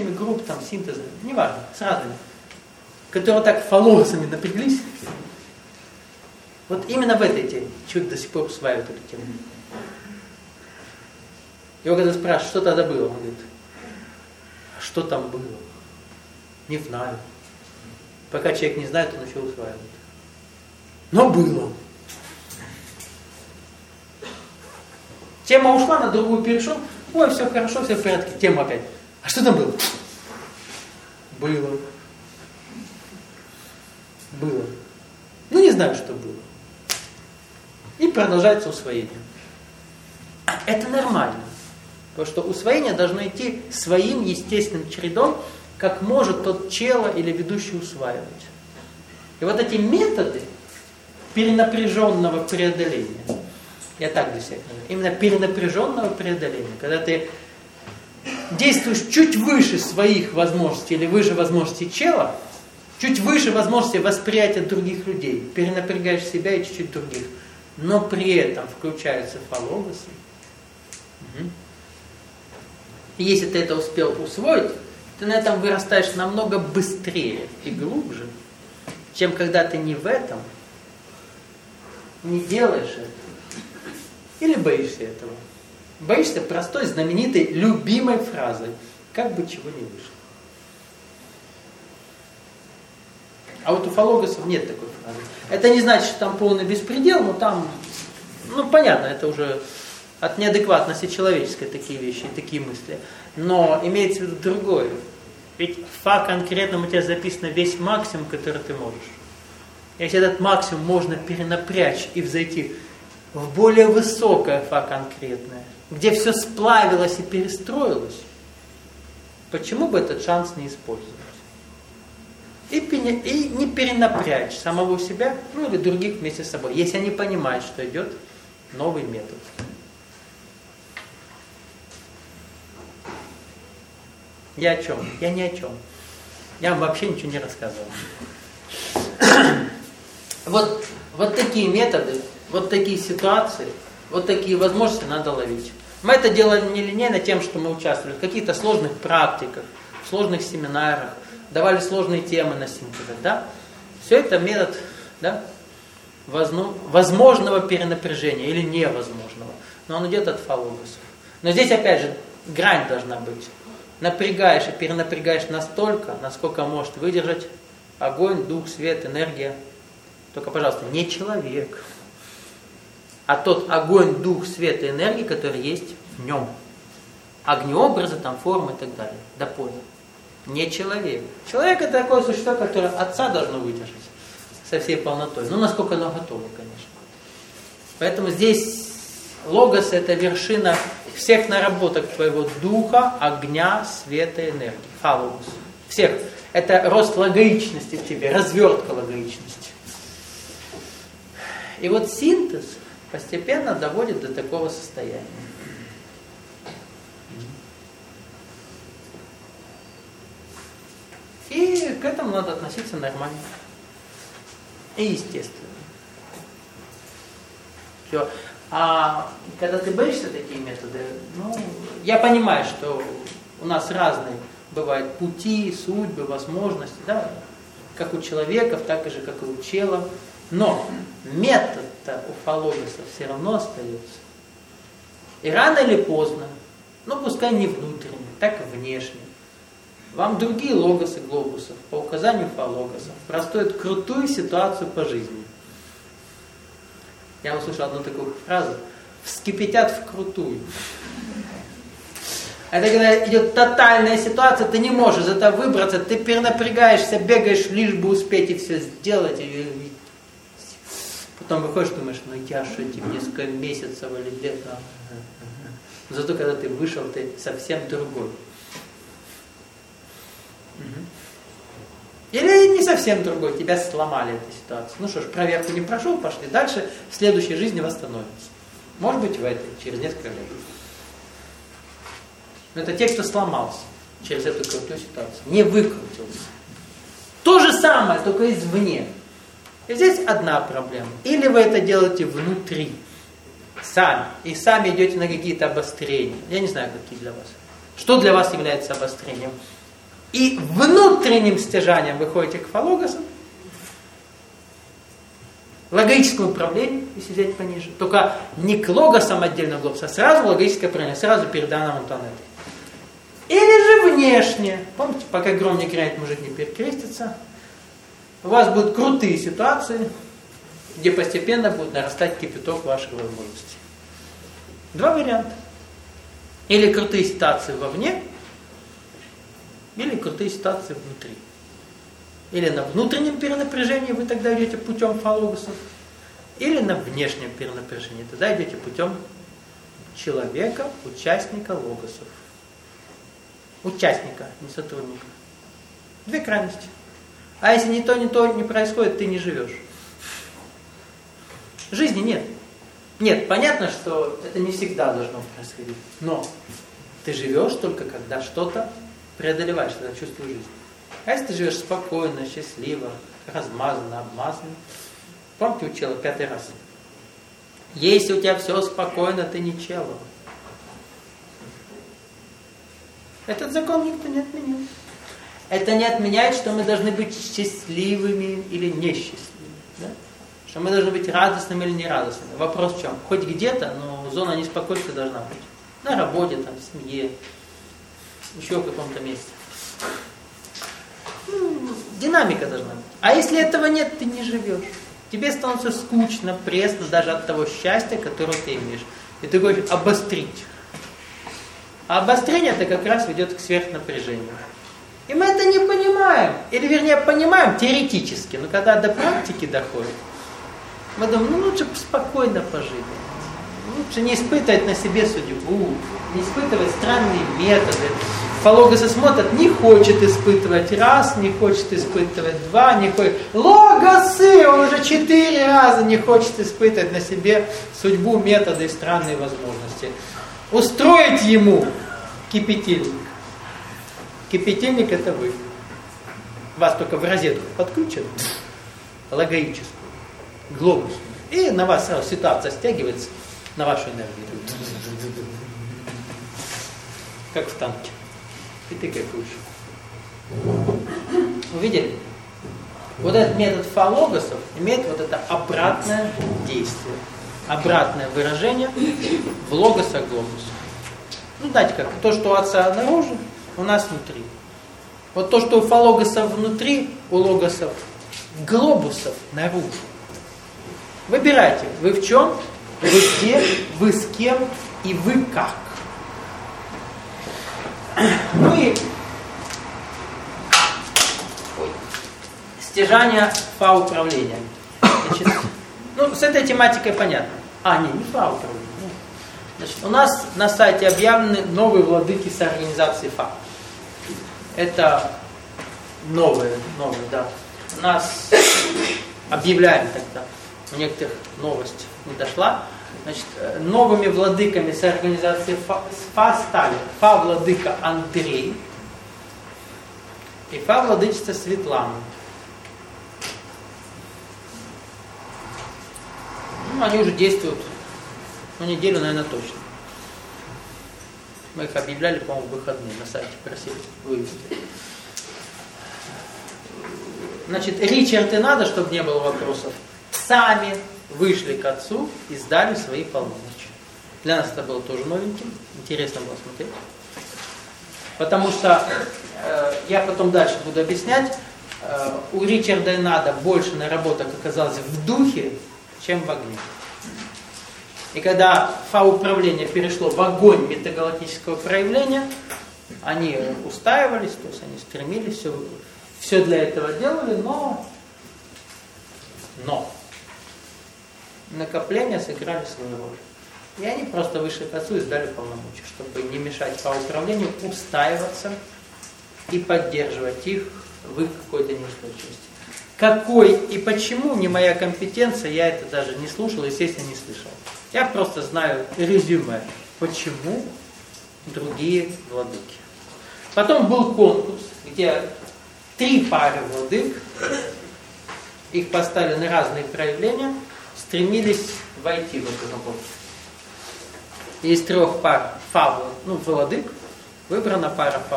большими группами, там, синтеза, неважно, с разными, которые так фалогосами напряглись. Вот именно в этой теме человек до сих пор усваивает эту тему. Его когда спрашивают, что тогда было, он говорит, а что там было? Не знаю. Пока человек не знает, он еще усваивает. Но было. Тема ушла, на другую перешел. Ой, все хорошо, все в порядке. Тема опять. А что там было? Было. Было. Ну, не знаю, что было. И продолжается усвоение. Это нормально. Потому что усвоение должно идти своим естественным чередом, как может тот чело или ведущий усваивать. И вот эти методы перенапряженного преодоления, я так для себя говорю, именно перенапряженного преодоления, когда ты действуешь чуть выше своих возможностей или выше возможностей чела, чуть выше возможностей восприятия других людей, перенапрягаешь себя и чуть-чуть других, но при этом включаются фалогосы. И если ты это успел усвоить, ты на этом вырастаешь намного быстрее и глубже, чем когда ты не в этом, не делаешь это. Или боишься этого. Боишься простой, знаменитой, любимой фразой. Как бы чего ни вышло. А вот у фалогосов нет такой фразы. Это не значит, что там полный беспредел, но там, ну понятно, это уже от неадекватности человеческой такие вещи, такие мысли. Но имеется в виду другое. Ведь в фа конкретном у тебя записано весь максимум, который ты можешь. Если этот максимум можно перенапрячь и взойти в более высокое фа конкретное, где все сплавилось и перестроилось, почему бы этот шанс не использовать? И не перенапрячь самого себя, ну или других вместе с собой, если они понимают, что идет новый метод. Я о чем? Я ни о чем. Я вам вообще ничего не рассказывал. Вот такие методы, вот такие ситуации, вот такие возможности надо ловить. Мы это делали не линейно тем, что мы участвовали в каких-то сложных практиках, в сложных семинарах, давали сложные темы на синтезах. Да? Все это метод, да, возможного перенапряжения или невозможного. Но он идет от фалогосов. Но здесь опять же грань должна быть. Напрягаешь и перенапрягаешь настолько, насколько может выдержать огонь, дух, свет, энергия. Только, пожалуйста, не человек, а тот огонь, дух, свет и энергия, который есть в нем. Огнеобразы, там, формы и так далее. До поля. Не человек. Человек это такое существо, которое отца должно выдержать со всей полнотой. Ну, насколько оно готово, конечно. Поэтому здесь логос это вершина всех наработок твоего духа, огня, света, энергии. Фалогос. Всех. Это рост логичности в тебе, развертка логичности. И вот синтез постепенно доводит до такого состояния. И к этому надо относиться нормально. И естественно. Все. А когда ты боишься такие методы, ну, я понимаю, что у нас разные бывают пути, судьбы, возможности, да, как у человеков, так же, как и у чела. Но метод-то у фалогосов все равно остается. И рано или поздно, ну пускай не внутренне, так и внешне, вам другие логосы глобусов по указанию фалогосов простроят крутую ситуацию по жизни. Я услышал одну такую фразу: вскипятят в крутую. Это когда идет тотальная ситуация, ты не можешь из этого выбраться, ты перенапрягаешься, бегаешь, лишь бы успеть и все сделать. И потом выходишь, думаешь, ну я что, этим несколько месяцев или лет. Но зато когда ты вышел, ты совсем другой. Или не совсем другой, тебя сломали эта ситуация. Ну что ж, проверку не прошел, пошли дальше, в следующей жизни восстановится. Может быть в этой, через несколько лет. Но это те, кто сломался через эту крутую ситуацию, не выкрутился. То же самое, только извне. И здесь одна проблема. Или вы это делаете внутри, сами, и сами идете на какие-то обострения. Я не знаю, какие для вас. Что для вас является обострением? и внутренним стяжанием вы ходите к фалогосам, логическому управлению, если взять пониже, только не к логосам отдельно глобуса, а сразу логическое управление, сразу перед данным Антонеттой. Или же внешне. Помните, пока гром не грянет, мужик не перекрестится. У вас будут крутые ситуации, где постепенно будет нарастать кипяток ваших возможностей. Два варианта. Или крутые ситуации вовне, или крутые ситуации внутри. Или на внутреннем перенапряжении вы тогда идете путем фалогосов, или на внешнем перенапряжении. Тогда идете путем человека, участника логосов. Участника, не сотрудника. Две крайности. А если ни то не происходит, ты не живешь. Жизни нет. Нет, понятно, что это не всегда должно происходить. Но ты живешь только когда что-то преодолеваешь, когда чувствуешь жизнь. А если ты живешь спокойно, счастливо, размазанно, обмазанно. Помните, учила 5-й раз. Если у тебя все спокойно, ты не чело. Этот закон никто не отменил. Это не отменяет, что мы должны быть счастливыми или несчастливыми. Да? Что мы должны быть радостными или нерадостными. Вопрос в чем? Хоть где-то, но зона неспокойствия должна быть. На работе, там, в семье, еще в каком-то месте. Динамика должна быть. А если этого нет, ты не живешь. Тебе становится скучно, пресно даже от того счастья, которое ты имеешь. И ты хочешь обострить. А обострение это как раз ведет к сверхнапряжению. И мы это не понимаем. Или вернее понимаем теоретически. Но когда до практики доходит, мы думаем, лучше спокойно пожить. Лучше не испытывать на себе судьбу, не испытывать странные методы. Фалогосы смотрят, не хочет испытывать раз, не хочет испытывать два, не хочет. Логосы! Он уже 4 раза не хочет испытывать на себе судьбу, методы и странные возможности. Устроить ему кипятильник. Кипятильник это вы. Вас только в розетку подключат, логоическую, глобус. И на вас сразу ситуация стягивается, на вашу энергию. Как в танке. И ты кайфуешь. Увидели? Вот этот метод фалогосов имеет вот это обратное действие. Обратное выражение в логосах глобуса. Ну, знаете как, то, что у отца наружу, у нас внутри. Вот то, что у фалогосов внутри, у логосов глобусов наружу. Выбирайте, вы в чем, вы где, вы с кем и вы как. Ну и стяжание фа-управления. Значит, ну, с этой тематикой понятно. Не фа-управление. Значит, у нас на сайте объявлены новые владыки с организацией ФА. Это новые, да. У нас объявляем тогда, у некоторых новость не дошла. Значит, новыми владыками с организацией ФА стали ФА-владыка Андрей и ФА-владычица Светлана. Ну, они уже действуют, неделю, наверное, точно. Мы их объявляли, по-моему, в выходные на сайте, просили вывести. Значит, Ричард и надо, чтобы не было вопросов, сами вышли к отцу и сдали свои полномочия. Для нас это было тоже новеньким, интересно было смотреть. Потому что, я потом дальше буду объяснять, у Ричарда и надо больше наработок оказалось в духе, чем в огне. И когда фа-управление перешло в огонь метагалактического проявления, они устаивались, то есть они стремились, все для этого делали, но накопления сыграли свою роль. И они просто вышли к отцу и сдали полномочия, чтобы не мешать фа-управлению устаиваться и поддерживать их в их какой-то неустойчивости. Какой и почему не моя компетенция, я это даже не слушал, естественно, не слышал. Я просто знаю резюме, почему другие владыки. Потом был конкурс, где 3 пары владык, их поставили на разные проявления, стремились войти в эту работу. Из 3 пар владык выбрана пара